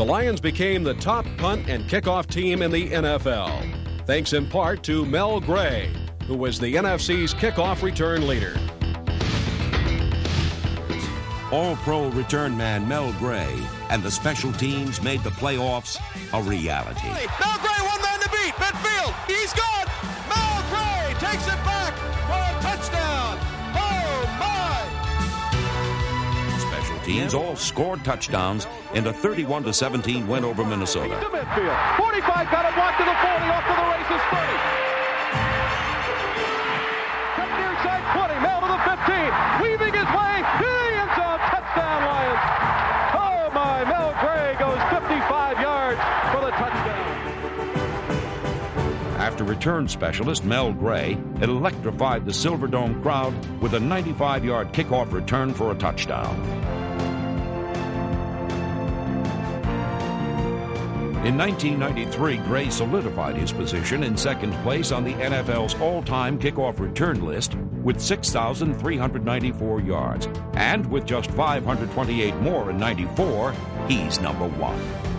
the Lions became the top punt and kickoff team in the NFL, thanks in part to Mel Gray, who was the NFC's kickoff return leader. All-Pro return man Mel Gray and the special teams made the playoffs a reality. Mel Gray, one man to beat, midfield, he's gone! Mel Gray takes it back for a touchdown! Oh, my! Special teams all scored touchdowns in a 31-17 win over Minnesota. To midfield, 45, got it, walk to the 40, off to the races, 30. Cut near side 20, Mel to the 15, weaving his way to the end zone, touchdown Lions! Oh my, Mel Gray goes 55 yards for the touchdown. After return specialist Mel Gray electrified the Silverdome crowd with a 95-yard kickoff return for a touchdown. In 1993, Gray solidified his position in second place on the NFL's all-time kickoff return list with 6,394 yards. And with just 528 more in '94, he's number one.